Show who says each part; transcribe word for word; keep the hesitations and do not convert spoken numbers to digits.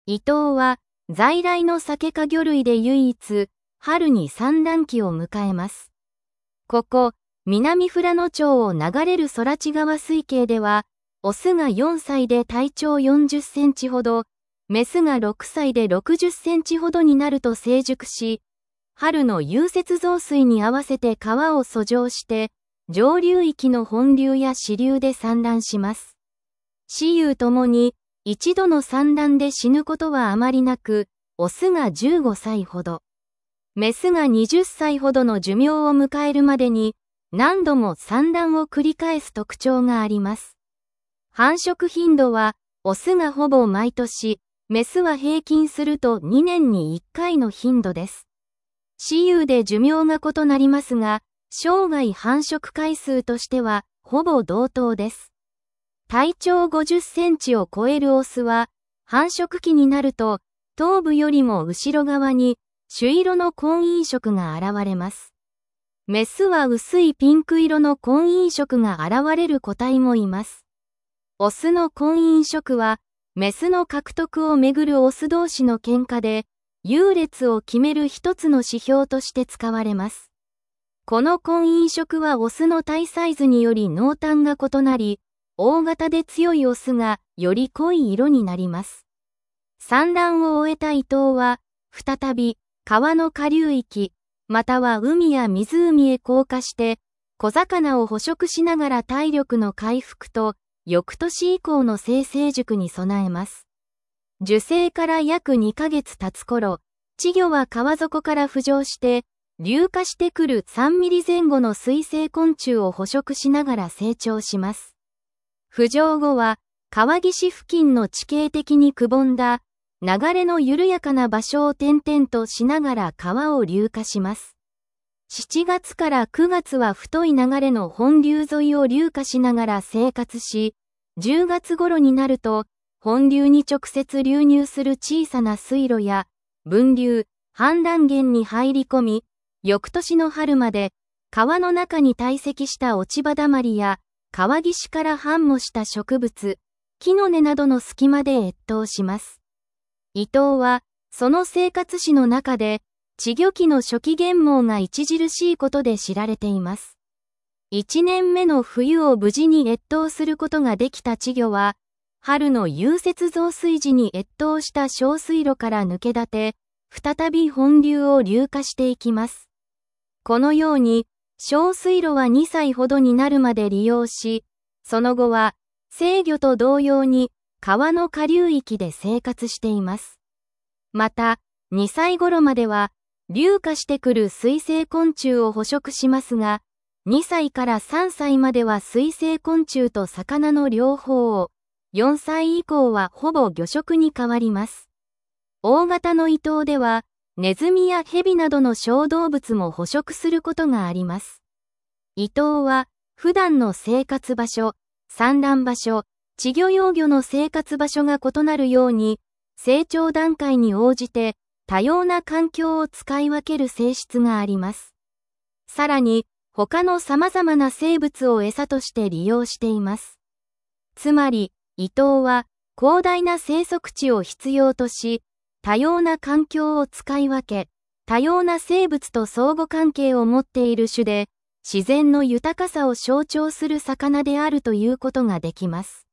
Speaker 1: イトウは在来のサケ科魚類で唯一、春に産卵期を迎えます。ここ、南富良野町を流れる空知川水系では、オスがよんさいで体長よんじゅっセンチほど、メスがろくさいでろくじゅっセンチほどになると成熟し、春の融雪増水に合わせて川を遡上して、上流域の本流や支流で産卵します。雌雄ともに、一度の産卵で死ぬことはあまりなく、オスがじゅうごさいほど、メスがはたちほどの寿命を迎えるまでに、何度も産卵を繰り返す特徴があります。繁殖頻度は、オスがほぼ毎年、メスは平均するとにねんにいっかいの頻度です。雌雄で寿命が異なりますが、生涯繁殖回数としては、ほぼ同等です。体長ごじゅっセンチを超えるオスは、繁殖期になると、頭部よりも後ろ側に、朱色の婚姻色が現れます。メスは薄いピンク色の婚姻色が現れる個体もいます。オスの婚姻色は、メスの獲得をめぐるオス同士の喧嘩で、優劣を決める一つの指標として使われます。この婚姻色はオスの体サイズにより濃淡が異なり、大型で強いオスがより濃い色になります。産卵を終えたイトウは、再び川の下流域、または海や湖へ降下して、小魚を捕食しながら体力の回復と、翌年以降の性成熟に備えます。受精から約にかげつ経つ頃、稚魚は川底から浮上して、流下してくるさんミリぜん後の水生昆虫を捕食しながら成長します。浮上後は、川岸付近の地形的にくぼんだ、流れの緩やかな場所を点々としながら川を流下します。しちがつからくがつは太い流れの本流沿いを流下しながら生活し、じゅうがつ頃になると、本流に直接流入する小さな水路や、分流、氾濫源に入り込み、翌年の春まで、川の中に堆積した落ち葉だまりや、川岸から繁茂した植物、木の根などの隙間で越冬します。イトウは、その生活史の中で、稚魚期の初期原毛が著しいことで知られています。一年目の冬を無事に越冬することができた稚魚は、春の融雪増水時に越冬した小水路から抜け出て、再び本流を流下していきます。このように、小水路はにさいほどになるまで利用し、その後は、成魚と同様に、川の下流域で生活しています。また、にさい頃までは、流下してくる水生昆虫を捕食しますが、にさいからさんさいまでは水生昆虫と魚の両方を、よんさい以降はほぼ魚食に変わります。大型のイトウでは、ネズミやヘビなどの小動物も捕食することがあります。イトウは、普段の生活場所、産卵場所、稚魚幼魚の生活場所が異なるように、成長段階に応じて多様な環境を使い分ける性質があります。さらに、他の様々な生物を餌として利用しています。つまり、イトウは広大な生息地を必要とし、多様な環境を使い分け、多様な生物と相互関係を持っている種で、自然の豊かさを象徴する魚であるということができます。